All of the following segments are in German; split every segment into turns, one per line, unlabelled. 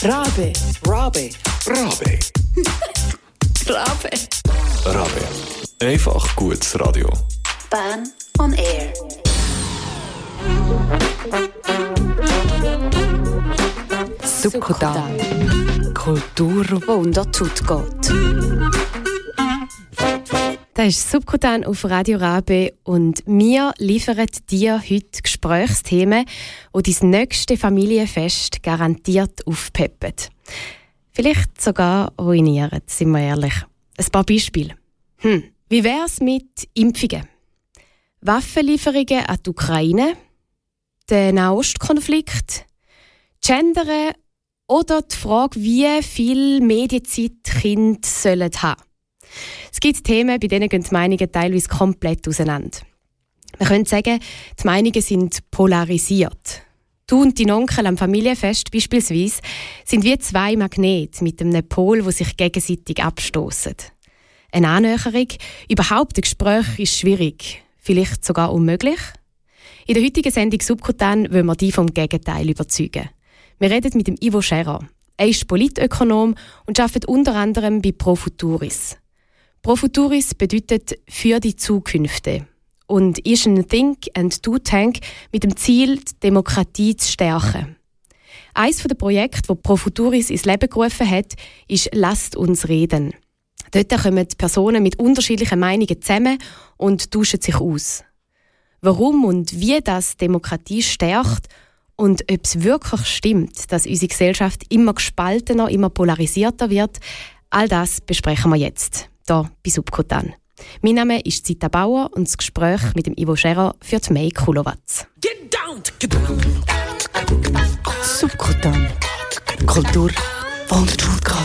Rabe.
Rabe.
Rabe.
Rabe.
Rabe. Einfach gutes Radio.
Bern on Air.
Subkutan. Kultur, die unter die Haut geht. Das ist Subkutan auf Radio Rabe und wir liefern dir heute Gesprächsthemen, die dein nächstes Familienfest garantiert aufpeppen. Vielleicht sogar ruinieren, sind wir ehrlich. Ein paar Beispiele. Wie wär's mit Impfungen? Waffenlieferungen an die Ukraine? Der Nahostkonflikt? Gendern? Oder die Frage, wie viel Medienzeit Kinder sollen haben? Es gibt Themen, bei denen gehen die Meinungen teilweise komplett auseinander. Man könnte sagen, die Meinungen sind polarisiert. Du und dein Onkel am Familienfest beispielsweise sind wie zwei Magnete mit einem Pol, die sich gegenseitig abstoßen. Eine Annäherung, überhaupt ein Gespräch ist schwierig, vielleicht sogar unmöglich. In der heutigen Sendung Subkutan wollen wir dich vom Gegenteil überzeugen. Wir reden mit dem Ivo Scherer. Er ist Politökonom und arbeitet unter anderem bei Pro Futuris. Pro Futuris bedeutet «für die Zukünfte» und ist ein Think-and-Do-Tank mit dem Ziel, die Demokratie zu stärken. Eines der Projekte, das Pro Futuris ins Leben gerufen hat, ist «Lasst uns reden». Dort kommen Personen mit unterschiedlichen Meinungen zusammen und tauschen sich aus. Warum und wie das Demokratie stärkt und ob es wirklich stimmt, dass unsere Gesellschaft immer gespaltener, immer polarisierter wird, all das besprechen wir jetzt, hier bei Subkutan. Mein Name ist Zita Bauer und das Gespräch mit dem Ivo Scherer führt May Kulowatz. Subkutan. Kultur, die unter die Haut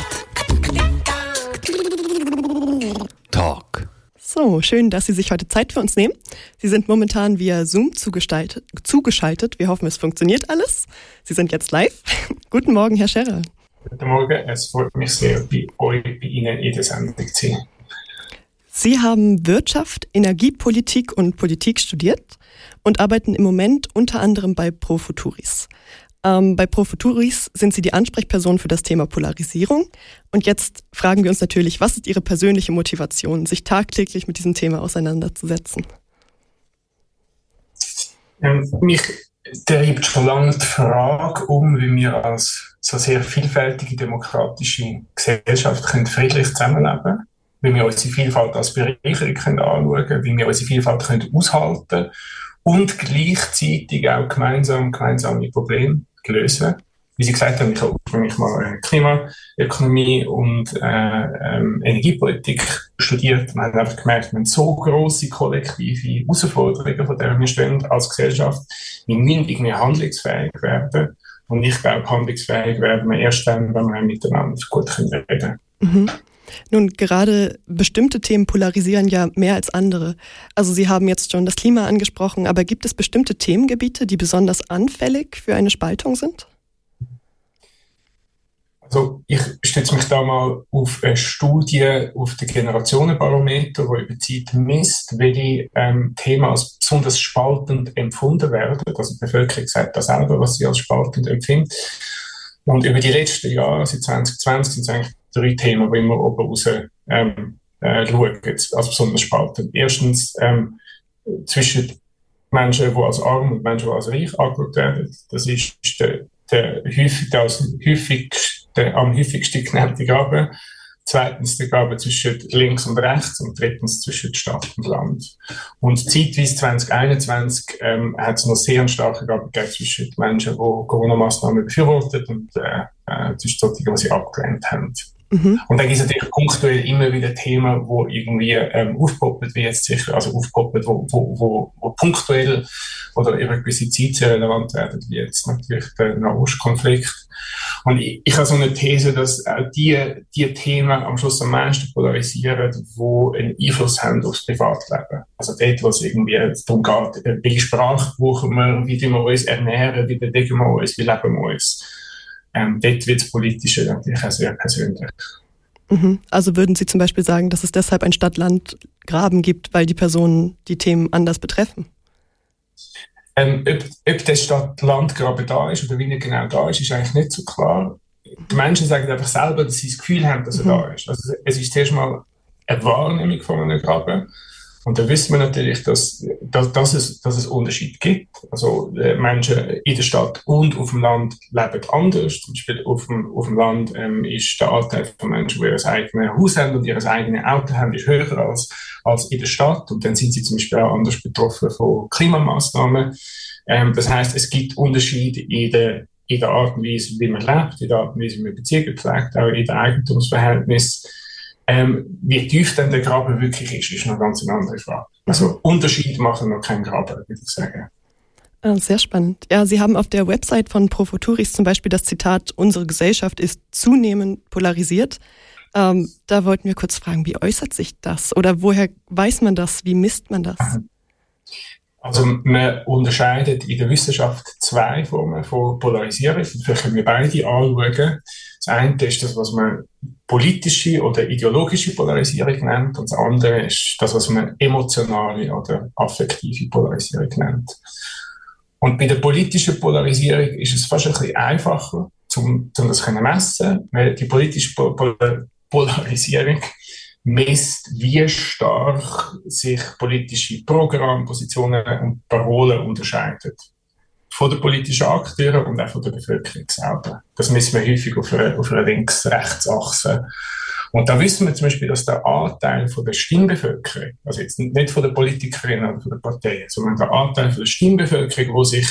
geht.
Tag.
So, schön, dass Sie sich heute Zeit für uns nehmen. Sie sind momentan via Zoom zugeschaltet. Wir hoffen, es funktioniert alles. Sie sind jetzt live. Guten Morgen, Herr Scherer.
Guten Morgen, es freut mich sehr, bei Ihnen in der Sendung zu sein.
Sie haben Wirtschaft, Energiepolitik und Politik studiert und arbeiten im Moment unter anderem bei Pro Futuris. Bei Pro Futuris sind Sie die Ansprechperson für das Thema Polarisierung. Und jetzt fragen wir uns natürlich, was ist Ihre persönliche Motivation, sich tagtäglich mit diesem Thema auseinanderzusetzen?
Mich treibt schon lange die Frage wie wir als so sehr vielfältige demokratische Gesellschaft können friedlich zusammenleben können, wie wir unsere Vielfalt als Bereicherung können anschauen können, wie wir unsere Vielfalt können aushalten und gleichzeitig auch gemeinsame Probleme lösen. Wie Sie gesagt haben, ich habe ursprünglich mal Klimaökonomie und Energiepolitik studiert. Wir haben einfach gemerkt, wir haben so grosse kollektive Herausforderungen, von denen wir stehen als Gesellschaft. Wir müssen irgendwie handlungsfähig werden. Und ich glaube, handlungsfähig werden wir erst dann, wenn wir miteinander gut reden können.
Mhm. Nun, gerade bestimmte Themen polarisieren ja mehr als andere. Also Sie haben jetzt schon das Klima angesprochen, aber gibt es bestimmte Themengebiete, die besonders anfällig für eine Spaltung sind?
Also ich stütze mich da mal auf eine Studie auf den Generationenbarometer, wo über die Zeit misst, welche Themen als besonders spaltend empfunden werden. Also die Bevölkerung sagt das selber, was sie als spaltend empfindet. Und über die letzten Jahre, seit 2020, sind es eigentlich 3 Themen, die immer oben raus schauen, als besonders spaltend. Erstens zwischen Menschen, die als arm und Menschen, die als reich angeschaut werden. Das ist am häufigsten genannte Gabe. Zweitens die Gabe zwischen links und rechts und drittens zwischen Stadt und Land. Und zeitweise 2021 hat es noch sehr starke Gabe gegeben zwischen Menschen, die Corona-Massnahmen befürwortet und zwischen solchen, die sie abgelehnt haben. Mhm. Und dann gibt es natürlich punktuell immer wieder Themen, die irgendwie aufpoppen, wie jetzt sicher, also aufpoppen, wo punktuell oder über eine gewisse Zeit sehr relevant werden, wie jetzt natürlich der Nahostkonflikt. Und ich habe so eine These, dass auch die Themen am Schluss am meisten polarisieren, die einen Einfluss haben aufs Privatleben. Also dort, wo es irgendwie darum geht, welche Sprache brauchen wir, wie wir uns ernähren, wie bewegen wir uns, wie leben wir uns. Dort wird das Politische natürlich auch sehr persönlich.
Also würden Sie zum Beispiel sagen, dass es deshalb ein Stadt-Land-Graben gibt, weil die Personen die Themen anders betreffen?
Ob der Stadt-Land-Graben da ist oder wie er genau da ist eigentlich nicht so klar. Die Menschen sagen einfach selber, dass sie das Gefühl haben, dass er da ist. Also es ist zuerst mal eine Wahrnehmung von einem Graben. Und dann wissen wir natürlich, dass es Unterschiede gibt. Also Menschen in der Stadt und auf dem Land leben anders. Zum Beispiel auf dem Land ist der Anteil von Menschen, die ihr eigenes Haus haben und ihr eigenes Auto haben, ist höher als in der Stadt. Und dann sind sie zum Beispiel auch anders betroffen von Klimamaßnahmen. Das heisst, es gibt Unterschiede in der Art und Weise, wie man lebt, in der Art und Weise, wie man Beziehungen pflegt, auch in den Eigentumsverhältnissen. Wie tief denn der Graben wirklich ist noch ganz eine andere Frage. Also Unterschiede machen noch keinen Graben, würde ich sagen.
Sehr spannend. Ja, Sie haben auf der Website von Pro Futuris zum Beispiel das Zitat, unsere Gesellschaft ist zunehmend polarisiert. Da wollten wir kurz fragen, wie äußert sich das? Oder woher weiß man das? Wie misst man das?
Also man unterscheidet in der Wissenschaft zwei Formen von Polarisierung. Vielleicht können wir beide anschauen. Das eine ist das, was man politische oder ideologische Polarisierung nennt, und das andere ist das, was man emotionale oder affektive Polarisierung nennt. Und bei der politischen Polarisierung ist es fast ein bisschen einfacher, um das zu messen, weil die politische Polarisierung misst, wie stark sich politische Programme, Positionen und Parolen unterscheiden. Von den politischen Akteuren und auch von der Bevölkerung selber. Das messen wir häufig auf einer Links-Rechts-Achse. Und da wissen wir zum Beispiel, dass der Anteil von der Stimmbevölkerung, also jetzt nicht von den Politikerinnen oder von den Parteien, sondern der Anteil von der Stimmbevölkerung, die sich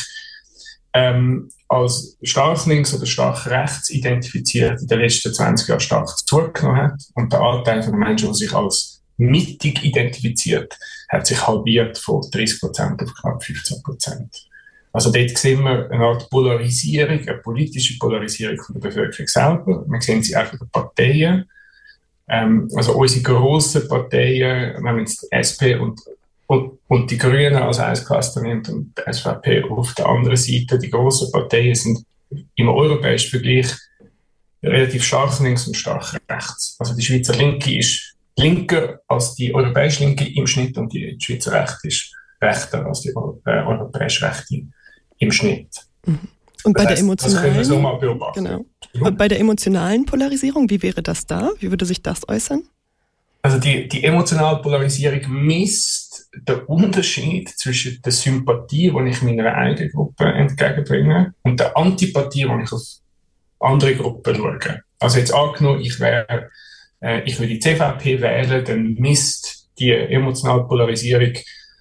als stark links oder stark rechts identifiziert, in den letzten 20 Jahren stark zugenommen hat. Und der Anteil von den Menschen, die sich als mittig identifiziert, hat sich halbiert von 30% auf knapp 15%. Also dort sehen wir eine Art Polarisierung, eine politische Polarisierung von der Bevölkerung selber. Wir sehen sie auch von den Parteien. Also unsere grossen Parteien, wenn man jetzt die SP und die Grünen als ein Cluster nimmt und die SVP auf der anderen Seite, die grossen Parteien sind im europäischen Vergleich relativ stark links und stark rechts. Also die Schweizer Linke ist linker als die europäische Linke im Schnitt und die Schweizer Rechte ist rechter als die europäische Rechte im Schnitt.
Und bei
das heißt,
der emotionalen,
das können wir so mal beobachten.
Genau. Und bei der emotionalen Polarisierung, wie wäre das da? Wie würde sich das äußern?
Also die emotionale Polarisierung misst den Unterschied zwischen der Sympathie, die ich meiner eigenen Gruppe entgegenbringe, und der Antipathie, die ich auf andere Gruppen schaue. Also jetzt angenommen, ich würde die CVP wählen, dann misst die emotionale Polarisierung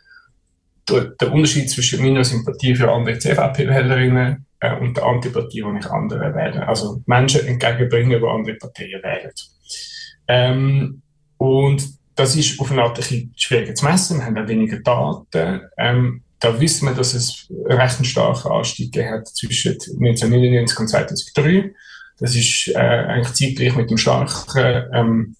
der Unterschied zwischen meiner Sympathie für andere CVP-Wählerinnen und der Antipathie, die ich anderen wähle. Also Menschen entgegenbringen, die andere Parteien wählen. Und das ist auf eine Art ein bisschen schwieriger zu messen. Wir haben auch weniger Daten. Da wissen wir, dass es einen recht starken Anstieg gegeben hat zwischen 1999 und 2003. Das ist eigentlich zeitgleich mit dem starken,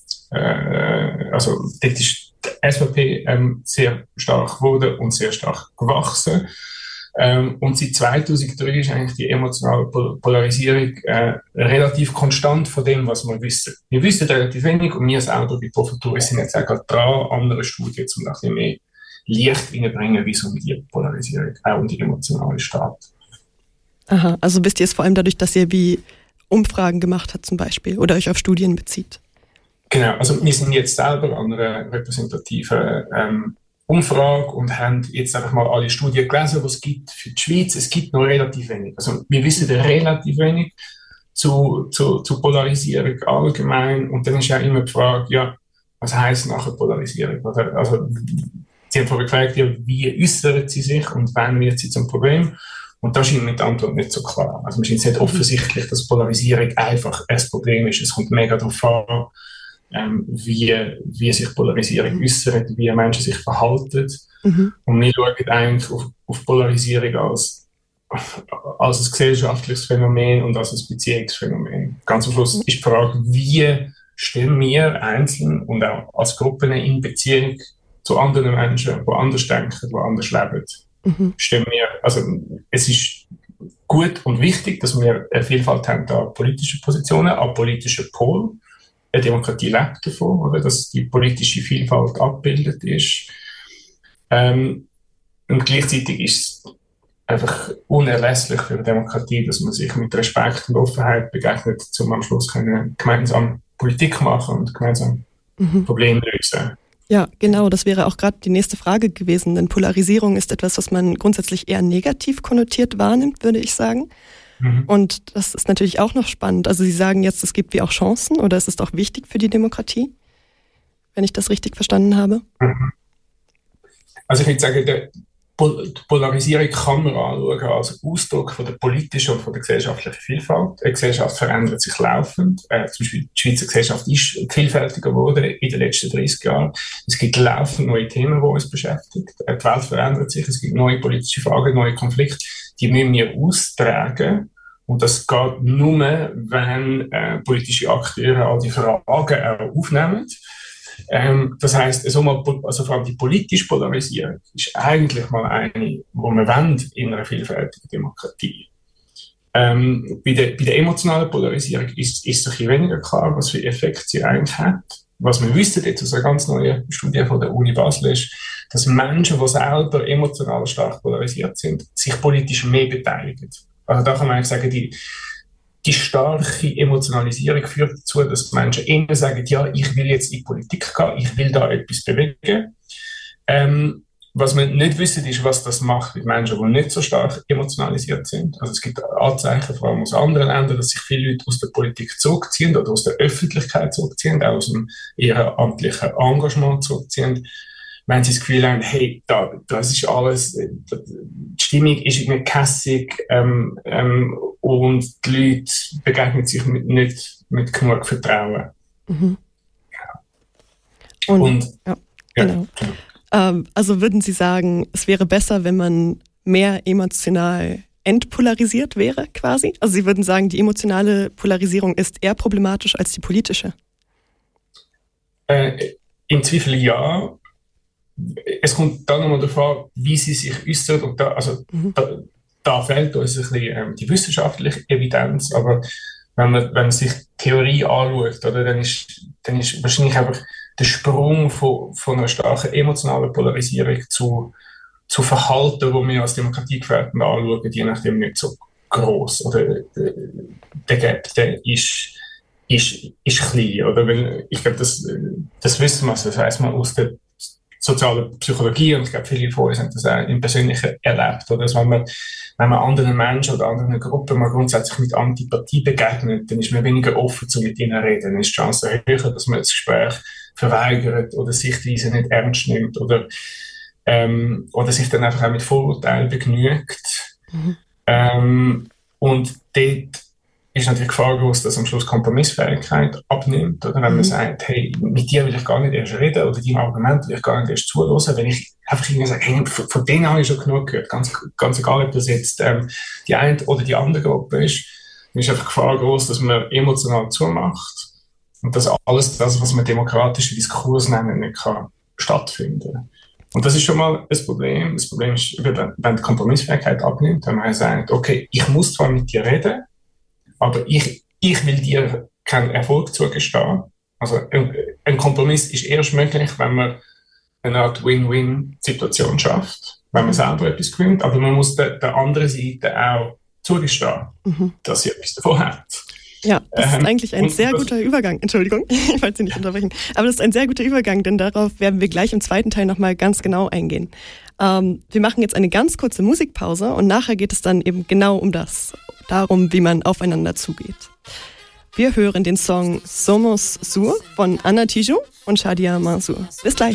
also dort ist die SVP sehr stark geworden und sehr stark gewachsen. Und seit 2003 ist eigentlich die emotionale Polarisierung relativ konstant von dem, was wir wissen. Wir wissen relativ wenig und wir selber bei Pro Futuris sind jetzt auch gerade dran, andere Studien, um noch ein bisschen mehr Licht reinzubringen, wie es um die Polarisierung, auch um die emotionale steht.
Aha, also wisst ihr es vor allem dadurch, dass ihr wie Umfragen gemacht habt zum Beispiel oder euch auf Studien bezieht?
Genau, also wir sind jetzt selber an einer repräsentativen Umfrage und haben jetzt einfach mal alle Studien gelesen, die es gibt für die Schweiz. Es gibt noch relativ wenig. Also wir wissen relativ wenig zu Polarisierung allgemein. Und dann ist ja immer die Frage, ja, was heisst nachher Polarisierung? Oder, also, Sie haben vorhin gefragt, ja, wie äußert sie sich und wann wird sie zum Problem? Und da scheint mir die Antwort nicht so klar. Also es ist nicht offensichtlich, dass Polarisierung einfach ein Problem ist. Es kommt mega darauf an, wie sich Polarisierung äußert, wie Menschen sich verhalten. Und wir schauen eigentlich auf Polarisierung als ein gesellschaftliches Phänomen und als ein Beziehungsphänomen. Ganz am Schluss ist die Frage, wie stehen wir einzeln und auch als Gruppen in Beziehung zu anderen Menschen, die anders denken, die anders leben. Stehen wir, also es ist gut und wichtig, dass wir eine Vielfalt haben an politischen Positionen, an politischen Polen. Eine Demokratie lebt davon, oder, dass die politische Vielfalt abgebildet ist. Und gleichzeitig ist es einfach unerlässlich für eine Demokratie, dass man sich mit Respekt und Offenheit begegnet, um am Schluss gemeinsam Politik machen und gemeinsam Probleme lösen.
Ja, genau, das wäre auch gerade die nächste Frage gewesen, denn Polarisierung ist etwas, was man grundsätzlich eher negativ konnotiert wahrnimmt, würde ich sagen. Und das ist natürlich auch noch spannend. Also Sie sagen jetzt, es gibt wie auch Chancen oder es ist auch wichtig für die Demokratie, wenn ich das richtig verstanden habe?
Also ich würde sagen, die Polarisierung kann man anschauen als Ausdruck von der politischen und von der gesellschaftlichen Vielfalt. Die Gesellschaft verändert sich laufend. Zum Beispiel die Schweizer Gesellschaft ist vielfältiger geworden in den letzten 30 Jahren. Es gibt laufend neue Themen, die uns beschäftigen. Die Welt verändert sich. Es gibt neue politische Fragen, neue Konflikte. Die müssen wir austragen. Und das geht nur, wenn politische Akteure all die Fragen auch aufnehmen. Das heisst, also vor allem die politische Polarisierung ist eigentlich mal eine, die man wollen in einer vielfältigen Demokratie. Bei der emotionalen Polarisierung ist es ein bisschen weniger klar, was für Effekte sie eigentlich hat. Was wir wissen jetzt aus einer ganz neuen Studie von der Uni Basel ist, dass Menschen, die selber emotional stark polarisiert sind, sich politisch mehr beteiligen. Also da kann man eigentlich sagen, die starke Emotionalisierung führt dazu, dass Menschen eher sagen, ja, ich will jetzt in die Politik gehen, ich will da etwas bewegen. Was wir nicht wissen, ist, was das macht mit Menschen, die nicht so stark emotionalisiert sind. Also es gibt Anzeichen, vor allem aus anderen Ländern, dass sich viele Leute aus der Politik zurückziehen oder aus der Öffentlichkeit zurückziehen, auch aus ihrem amtlichen Engagement zurückziehen. Wenn sie das Gefühl haben, hey, das ist alles, die Stimmung ist irgendwie kässig und die Leute begegnen sich nicht mit genug Vertrauen.
Genau. Also würden Sie sagen, es wäre besser, wenn man mehr emotional entpolarisiert wäre quasi? Also Sie würden sagen, die emotionale Polarisierung ist eher problematisch als die politische?
Im Zweifel ja. Es kommt dann nochmal darauf an, wie sie sich äußert. Und da fehlt uns ein bisschen die wissenschaftliche Evidenz. Aber wenn man sich Theorie anschaut, oder, dann ist wahrscheinlich einfach der Sprung von einer starken emotionalen Polarisierung zu Verhalten, wo wir als Demokratiegefährdend anschauen, je nachdem nicht so gross. Oder der Gap, der ist klein. Oder? Weil ich glaube, das wissen wir. Das heisst man aus der soziale Psychologie, und ich glaube, viele von uns haben das auch im Persönlichen erlebt. Oder? Also wenn man anderen Menschen oder anderen Gruppen mal grundsätzlich mit Antipathie begegnet, dann ist man weniger offen, zu mit ihnen zu reden. Dann ist die Chance höher, dass man das Gespräch verweigert oder Sichtweise nicht ernst nimmt oder sich dann einfach auch mit Vorurteilen begnügt. Und dort ist natürlich die Gefahr groß, dass am Schluss Kompromissfähigkeit abnimmt. Oder wenn man sagt, hey, mit dir will ich gar nicht erst reden oder deinem Argument will ich gar nicht erst zuhören, wenn ich einfach irgendwie sage, hey, von denen habe ich schon genug gehört, ganz egal, ob das jetzt die eine oder die andere Gruppe ist, dann ist einfach die Gefahr groß, dass man emotional zumacht und dass alles das, was man demokratischen Diskurs nennen, nicht kann stattfinden. Und das ist schon mal ein Problem. Das Problem ist, wenn die Kompromissfähigkeit abnimmt, wenn man sagt, okay, ich muss zwar mit dir reden, aber ich will dir keinen Erfolg zugestehen. Also ein Kompromiss ist erst möglich, wenn man eine Art Win-Win-Situation schafft, wenn man selber etwas gewinnt, aber man muss der anderen Seite auch zugestehen, dass sie etwas davon hat.
Ja, das ist eigentlich ein sehr guter Übergang. Entschuldigung, ich wollte Sie nicht unterbrechen. Aber das ist ein sehr guter Übergang, denn darauf werden wir gleich im zweiten Teil nochmal ganz genau eingehen. Wir machen jetzt eine ganz kurze Musikpause und nachher geht es dann eben genau darum, wie man aufeinander zugeht. Wir hören den Song Somos Sur von Anna Tijoux und Shadia Mansour. Bis gleich.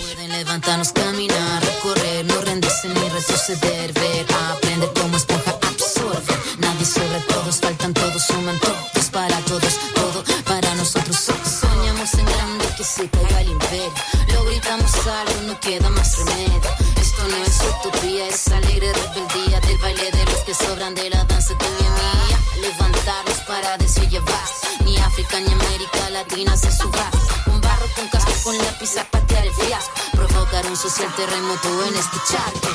No queda más remedio. Esto no es utopía, es alegre rebeldía del baile de los que sobran de la danza tuya y mía. Levantarnos para decir llevar. Ni África ni América Latina se suba. Con barro, con casco, con lápiz a patear el fiasco. Provocar un social terremoto en este charco.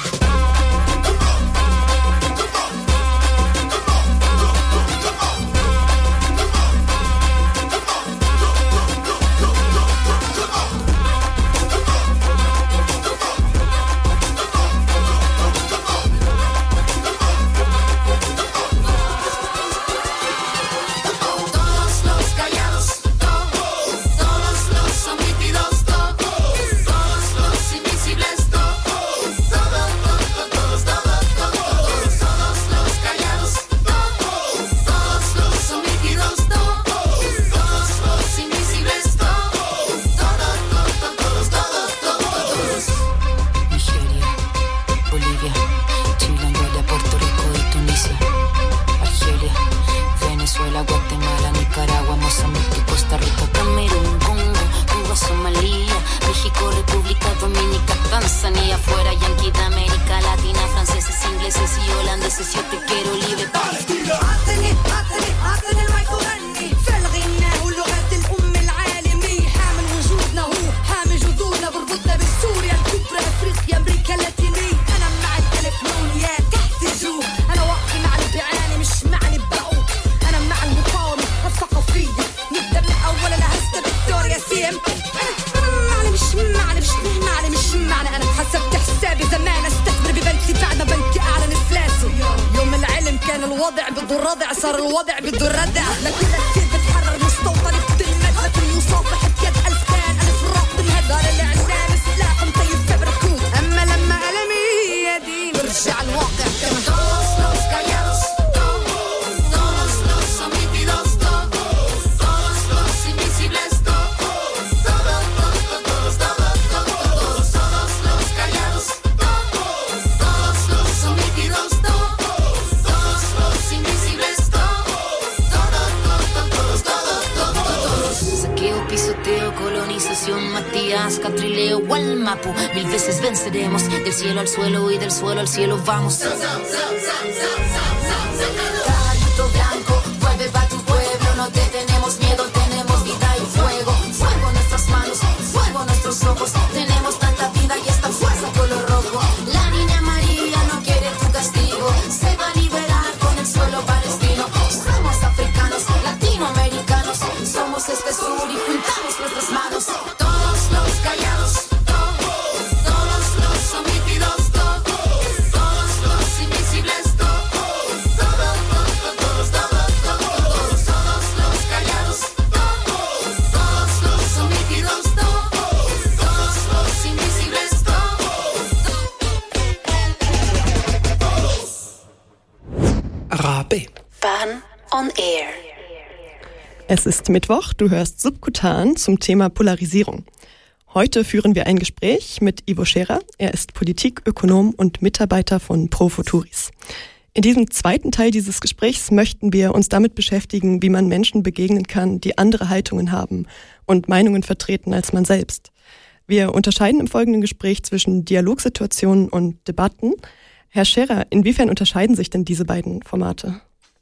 veces yo te quiero libre.
عطني المايك وغني في الغناء ولغة الأم العالمية حامل وجودنا هو حامل جذورنا بربطنا بسوريا الكبرى أفريقيا أمريكا اللاتينية أنا مع التلفونيات تحت الجو أنا واقفي مع اللي بيعاني مش مع اللي بقوا أنا مع المقاومة الثقافية نبدأ من أول أنا هسه فيكتوريا سيم أنا مش معنى أنا حسبت حسابي زمان استثمر ببنكي بعد ما بنكي أعلن إفلاسه يوم العلم كان الوضع بده الردع صار الوضع بده الردع لكل كثير بتحرر مستوطن بتلمد مثل يصافح بيد ألفان ألف راق بالهدار الإعلام سلاح مطيب فبركوت أما لما ألمي يدي برجع الواقع كما
Todos los callados, todos los omitidos, todos los invisibles, todos los callados, todos los omitidos, todos los invisibles, todos. Saqueo, pisoteo, colonización, Matías, Catrileo, Gualmapu. 1000 veces venceremos, del cielo al suelo y del suelo al cielo vamos. Caballito blanco, vuelve pa' tu pueblo, no te tenemos miedo, tenemos vida y fuego. Fuego en nuestras manos, fuego en nuestros ojos, tenemos tanta vida y esta fuerza color rojo. La niña María no quiere tu castigo, se va a liberar con el suelo palestino. Somos africanos, latinoamericanos, somos este sur y juntamos nuestras manos. Todos los callados, todos los omitidos, todos los invisibles, todos los callados, todos los omitidos, todos los invisibles,
Rabe.
Bahn on Air.
Es ist Mittwoch, du hörst Subkutan zum Thema Polarisierung. Heute führen wir ein Gespräch mit Ivo Scherer. Er ist Politikökonom und Mitarbeiter von Pro Futuris. In diesem zweiten Teil dieses Gesprächs möchten wir uns damit beschäftigen, wie man Menschen begegnen kann, die andere Haltungen haben und Meinungen vertreten als man selbst. Wir unterscheiden im folgenden Gespräch zwischen Dialogsituationen und Debatten. Herr Scherer, inwiefern unterscheiden sich denn diese beiden Formate?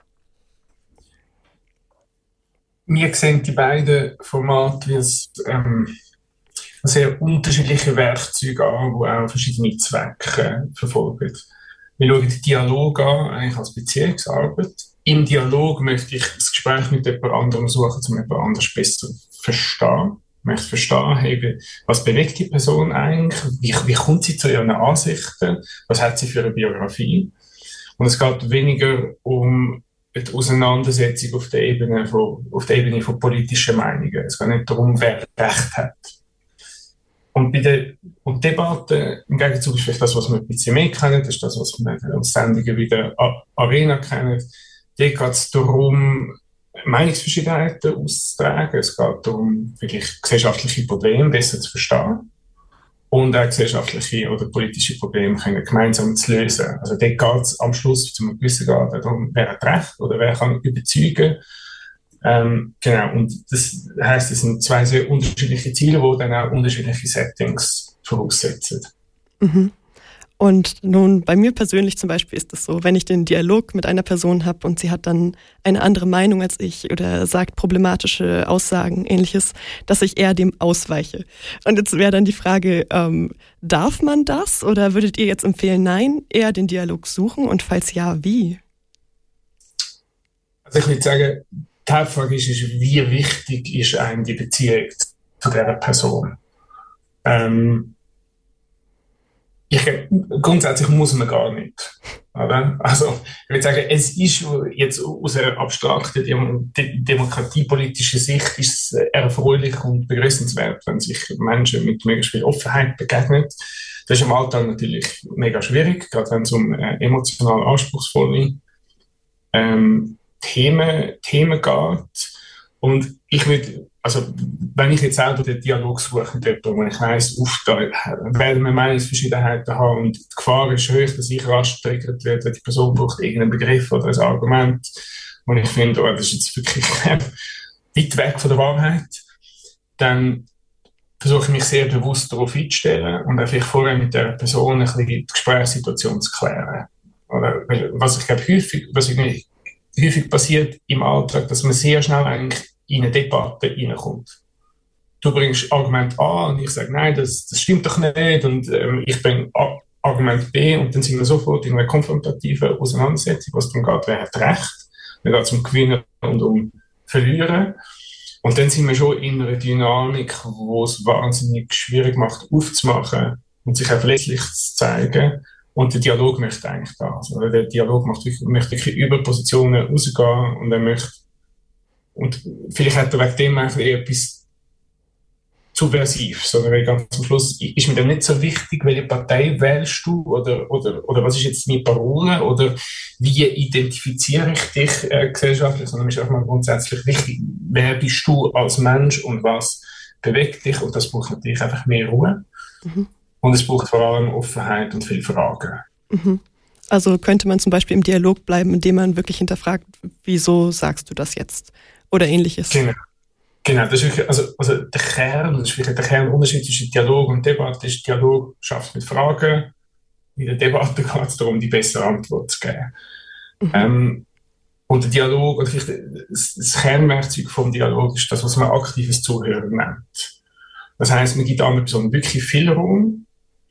Wir sehen die beiden Formate als sehr unterschiedliche Werkzeuge an, die auch verschiedene Zwecke verfolgen. Wir schauen den Dialog an, eigentlich als Beziehungsarbeit. Im Dialog möchte ich das Gespräch mit jemand anderem suchen, um jemand anderes besser zu verstehen. Ich möchte verstehen, hey, was bewegt die Person eigentlich? Wie kommt sie zu ihren Ansichten? Was hat sie für eine Biografie? Und es geht weniger um die Auseinandersetzung auf der Ebene von politischen Meinungen. Es geht nicht darum, wer Recht hat. Und bei der Debatte, im Gegenzug ist vielleicht das, was wir ein bisschen mehr kennen, das ist das, was wir als Sendungen wie der Arena kennen. Hier geht es darum, Meinungsverschiedenheiten auszutragen. Es geht darum, wirklich gesellschaftliche Probleme besser zu verstehen und auch gesellschaftliche oder politische Probleme können gemeinsam zu lösen. Also dort geht es am Schluss zu einem gewissen Grad darum, wer hat Recht oder wer kann überzeugen. Genau, und das heisst, es sind zwei sehr unterschiedliche Ziele, die dann auch unterschiedliche Settings voraussetzen.
Mhm. Und nun, bei mir persönlich zum Beispiel ist es so, wenn ich den Dialog mit einer Person habe und sie hat dann eine andere Meinung als ich oder sagt problematische Aussagen, Ähnliches, dass ich eher dem ausweiche. Und jetzt wäre dann die Frage, darf man das oder würdet ihr jetzt empfehlen, nein, eher den Dialog suchen und falls ja, wie?
Also ich würde sagen, die Hauptfrage ist, wie wichtig ist einem die Beziehung zu dieser Person? Grundsätzlich muss man gar nicht. Oder? Also, ich würde sagen, es ist jetzt aus einer abstrakten demokratiepolitischen Sicht ist es erfreulich und begrüßenswert, wenn sich Menschen mit möglichst viel Offenheit begegnen. Das ist im Alltag natürlich mega schwierig, gerade wenn es um emotional anspruchsvolle Themen geht. Und ich würde, also, wenn ich jetzt selber den Dialog suche mit jemandem, wenn ich weiss, da werden wir Meinungsverschiedenheiten haben und die Gefahr ist hoch, dass ich rasch getriggert werde, wenn die Person braucht irgendeinen Begriff oder ein Argument, und ich finde, oh, das ist jetzt wirklich weit weg von der Wahrheit, dann versuche ich mich sehr bewusst darauf einzustellen und einfach vorher mit der Person ein bisschen die Gesprächssituation zu klären. Oder? Weil, was ich glaube häufig passiert im Alltag, dass man sehr schnell eigentlich in eine Debatte reinkommt. Du bringst Argument A und ich sage, nein, das stimmt doch nicht und ich bringe Argument B und dann sind wir sofort in einer konfrontativen Auseinandersetzung, was darum geht, wer hat Recht. Dann geht es um Gewinnen und um Verlieren. Und dann sind wir schon in einer Dynamik, wo es wahnsinnig schwierig macht, aufzumachen und sich auch verletzlich zu zeigen. Und der Dialog möchte eigentlich das. Oder der Dialog möchte wirklich über Positionen rausgehen und er möchte, und vielleicht hat er wegen dem eigentlich etwas subversiv, sondern ganz am Schluss ist mir dann nicht so wichtig, welche Partei wählst du oder was ist jetzt deine Parole oder wie identifiziere ich dich gesellschaftlich, sondern mir ist auch mal grundsätzlich wichtig, wer bist du als Mensch und was bewegt dich, und das braucht natürlich einfach mehr Ruhe und es braucht vor allem Offenheit und viele Fragen.
Also könnte man zum Beispiel im Dialog bleiben, indem man wirklich hinterfragt, wieso sagst du das jetzt oder Ähnliches?
Genau, das ist wirklich, also der Kernunterschied zwischen Dialog und Debatte ist, Dialog schafft mit Fragen, in der Debatte geht es darum, die bessere Antwort zu geben. Und der Dialog, oder vielleicht das Kernwerkzeug vom Dialog ist das, was man aktives Zuhören nennt. Das heisst, man gibt der anderen Person wirklich viel Raum.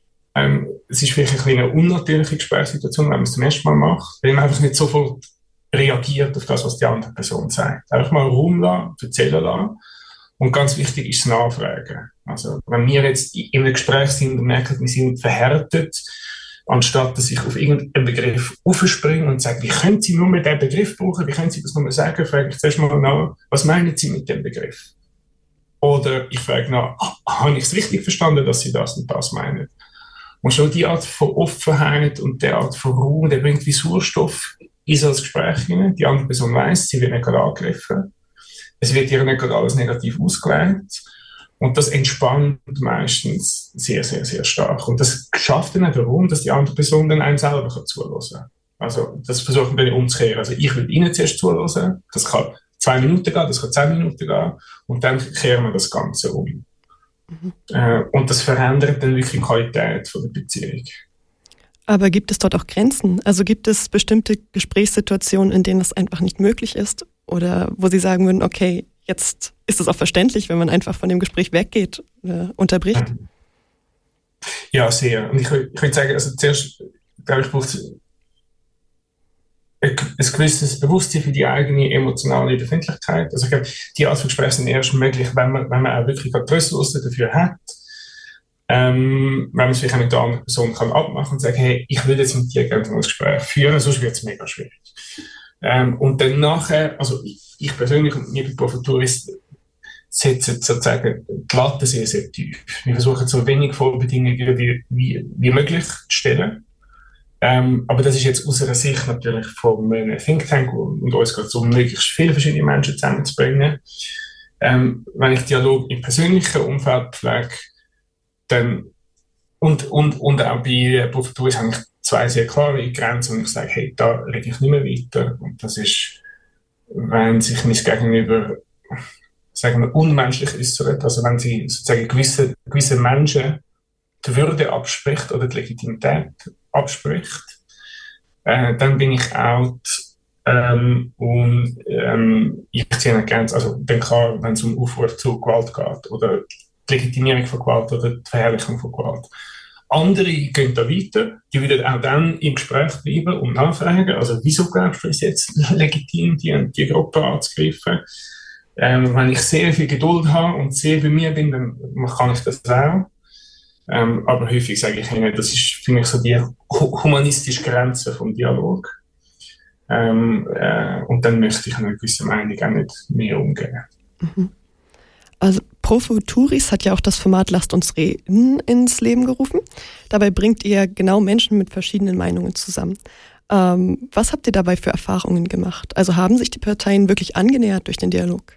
Es ist vielleicht eine unnatürliche Gesprächssituation, wenn man es zum ersten Mal macht, weil man einfach nicht sofort reagiert auf das, was die andere Person sagt. Einfach mal Raum lassen, erzählen lassen. Und ganz wichtig ist das Nachfragen. Also, wenn wir jetzt in einem Gespräch sind und merken, wir sind verhärtet, anstatt dass ich auf irgendeinen Begriff aufspringe und sage, wie können Sie nur mit diesem Begriff brauchen, wie können Sie das nur sagen, frage ich zuerst mal nach, was meinen Sie mit dem Begriff? Oder ich frage nach, habe ich es richtig verstanden, dass Sie das und das meinen? Und schon die Art von Offenheit und die Art von Raum, der bringt wie Sauerstoff in so ein Gespräch hinein. Die andere Person weiss, sie wird nicht gerade angegriffen. Es wird ihr nicht gerade alles negativ ausgelegt. Und das entspannt meistens sehr, sehr, sehr stark. Und das schafft dann auch darum, dass die andere Person dann einem selber zuhören kann. Also, das versuchen wir umzukehren. Also, ich will Ihnen zuerst zuhören. Das kann 2 Minuten gehen, das kann 10 Minuten gehen. Und dann kehren wir das Ganze um. Und das verändert dann wirklich die Qualität von der Beziehung.
Aber gibt es dort auch Grenzen? Also gibt es bestimmte Gesprächssituationen, in denen das einfach nicht möglich ist? Oder wo Sie sagen würden, okay, jetzt ist es auch verständlich, wenn man einfach von dem Gespräch weggeht oder unterbricht?
Ja, sehr. Und ich würde sagen, also zuerst, glaube ich, braucht es ein gewisses Bewusstsein für die eigene emotionale Befindlichkeit. Also ich glaube, die Art von Gespräch sind erst möglich, wenn man auch wirklich die Ressourcen dafür hat. Wenn man es vielleicht mit der anderen Person kann abmachen und sagen, hey, ich will jetzt mit dir gerne ein Gespräch führen, sonst wird es mega schwierig. Und dann nachher, also ich persönlich und wir bei Profituris setzen sozusagen die Latte sehr, sehr tief. Wir versuchen so wenig Vorbedingungen wie möglich zu stellen. Aber das ist jetzt aus einer Sicht natürlich von einem Think Tank und uns geht es um möglichst viele verschiedene Menschen zusammenzubringen. Wenn ich Dialog im persönlichen Umfeld pflege, dann, und auch bei Profituris habe ich 2 sehr klare Grenzen, und ich sage, hey, da rede ich nicht mehr weiter. Und das ist, wenn sich mein Gegenüber, sagen wir, unmenschlich äußert, also wenn sie sozusagen gewisse Menschen die Würde abspricht oder die Legitimität abspricht, dann bin ich out. Ich ziehe eine Grenze, also dann klar, wenn es um Aufruf zu Gewalt geht oder die Legitimierung von Gewalt oder die Verherrlichung von Gewalt. Andere gehen da weiter, die würden auch dann im Gespräch bleiben und nachfragen, also wieso glaubst du es jetzt legitim, die Gruppe anzugreifen? Wenn ich sehr viel Geduld habe und sehr bei mir bin, dann kann ich das auch. Aber häufig sage ich ihnen, das ist für mich so die humanistische Grenze vom Dialog. Und dann möchte ich eine gewisse Meinung auch nicht mehr umgehen.
Also Profituris hat ja auch das Format Lasst uns reden ins Leben gerufen. Dabei bringt ihr genau Menschen mit verschiedenen Meinungen zusammen. Was habt ihr dabei für Erfahrungen gemacht? Also haben sich die Parteien wirklich angenähert durch den Dialog?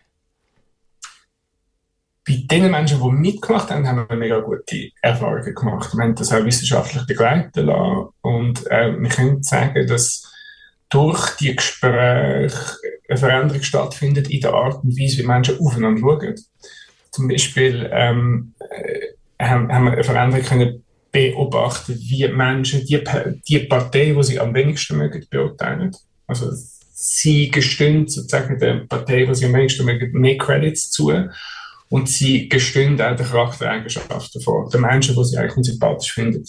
Bei den Menschen, die mitgemacht haben, haben wir mega gute Erfahrungen gemacht. Wir haben das auch wissenschaftlich begleiten lassen. Und wir können sagen, dass durch die Gespräche eine Veränderung stattfindet in der Art und Weise, wie Menschen aufeinander schauen. Zum Beispiel haben wir eine Veränderung können beobachten, wie Menschen die Partei, die sie am wenigsten mögen, beurteilen. Also sie gestehen sozusagen der Partei, die sie am wenigsten mögen, mehr Credits zu. Und sie gestehen auch die Charaktereigenschaften von den Menschen, die sie eigentlich unsympathisch finden.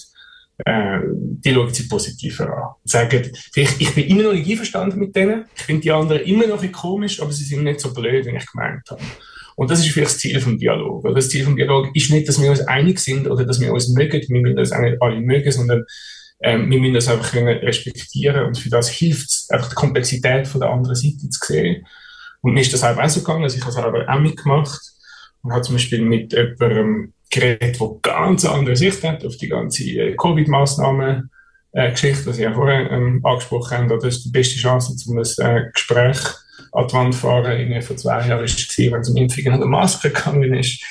Die schauen sie positiver an. Sagen, ich bin immer noch nicht einverstanden mit denen. Ich finde die anderen immer noch ein bisschen komisch, aber sie sind nicht so blöd, wie ich gemeint habe. Und das ist vielleicht das Ziel vom Dialog. Das Ziel vom Dialog ist nicht, dass wir uns einig sind oder dass wir uns mögen. Wir müssen das auch nicht alle mögen, sondern wir müssen das einfach respektieren. Und für das hilft es, einfach die Komplexität von der anderen Seite zu sehen. Und mir ist das auch so gegangen. Also ich habe es aber auch mitgemacht und habe zum Beispiel mit jemandem geredet, der ganz andere Sicht hat auf die ganze Covid-Massnahmen-Geschichte, die Sie ja vorher angesprochen haben. Das ist die beste Chance, um ein Gespräch an die Wand zu fahren. Irgendwie vor 2 Jahren war es, wenn es um Impfungen und Masken gegangen ist.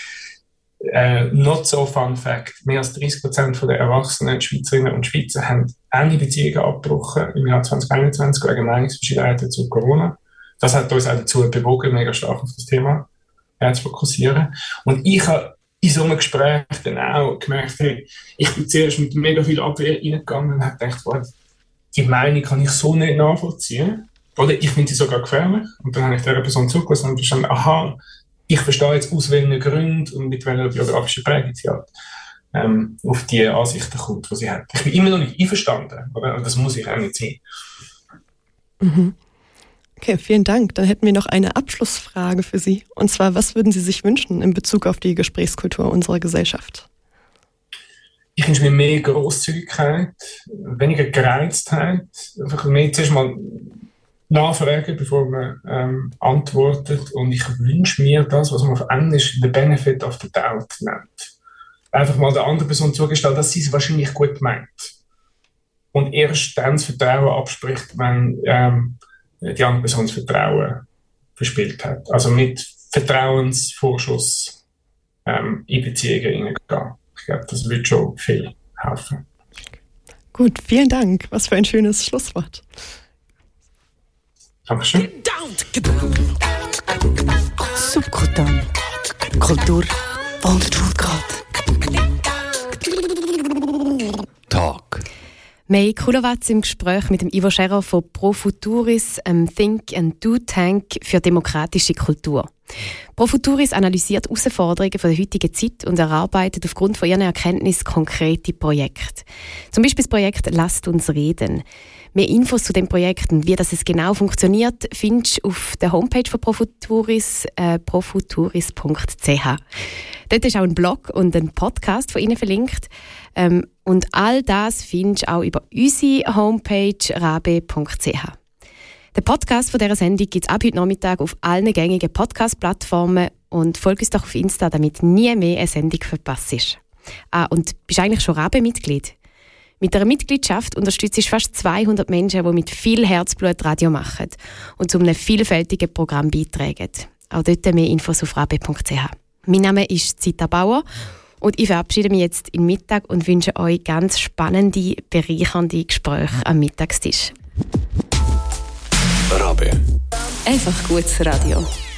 Not so fun fact. Mehr als 30% der erwachsenen Schweizerinnen und Schweizer haben enge Beziehungen abgebrochen im Jahr 2021 wegen Meinungsverschiedenheiten zu Corona. Das hat uns auch dazu bewogen, mega stark auf das Thema zu fokussieren. Und ich habe in so einem Gespräch dann auch gemerkt, hey, ich bin zuerst mit mega viel Abwehr reingegangen und habe gedacht, wow, die Meinung kann ich so nicht nachvollziehen. Oder ich finde sie sogar gefährlich. Und dann habe ich dieser Person zugelassen und verstanden, aha, ich verstehe jetzt, aus welchen Gründen und mit welcher biografischen Prägung sie hat, auf die Ansichten kommt, die sie hat. Ich bin immer noch nicht einverstanden, oder? Und das muss ich auch nicht sein.
Mhm. Okay, vielen Dank. Dann hätten wir noch eine Abschlussfrage für Sie. Und zwar, was würden Sie sich wünschen in Bezug auf die Gesprächskultur unserer Gesellschaft?
Ich wünsche mir mehr Grosszügigkeit, weniger Gereiztheit, einfach mehr zuerst mal nachfragen, bevor man antwortet. Und ich wünsche mir das, was man auf Englisch the benefit of the doubt nennt. Einfach mal der anderen Person zugestehen, dass sie es wahrscheinlich gut meint. Und erst dann das Vertrauen abspricht, wenn die andere Person das Vertrauen verspielt hat. Also mit Vertrauensvorschuss in Beziehungen hineingehen. Ich glaube, das wird schon viel helfen.
Gut, vielen Dank. Was für ein schönes Schlusswort.
Dankeschön.
Subkultur. Kultur von der Schulgrad.
Talk.
May Kulowatz im Gespräch mit dem Ivo Scherer von Pro Futuris, Think and Do Tank für demokratische Kultur. Pro Futuris analysiert Herausforderungen der heutigen Zeit und erarbeitet aufgrund von ihren Erkenntnissen konkrete Projekte. Zum Beispiel das Projekt «Lasst uns reden». Mehr Infos zu dem Projekt und wie das genau funktioniert, findest du auf der Homepage von Pro Futuris, profuturis.ch. Dort ist auch ein Blog und ein Podcast von ihnen verlinkt. Und all das findest du auch über unsere Homepage rabe.ch. Den Podcast von dieser Sendung gibt es ab heute Nachmittag auf allen gängigen Podcast-Plattformen und folge uns doch auf Insta, damit nie mehr eine Sendung verpasst. Und bist eigentlich schon Rabe-Mitglied? Mit einer Mitgliedschaft unterstützt du fast 200 Menschen, die mit viel Herzblut Radio machen und zu einem vielfältigen Programm beitragen. Auch dort mehr Infos auf rabe.ch. Mein Name ist Zita Bauer und ich verabschiede mich jetzt in Mittag und wünsche euch ganz spannende, bereichernde Gespräche am Mittagstisch.
Rabe.
Einfach gutes Radio.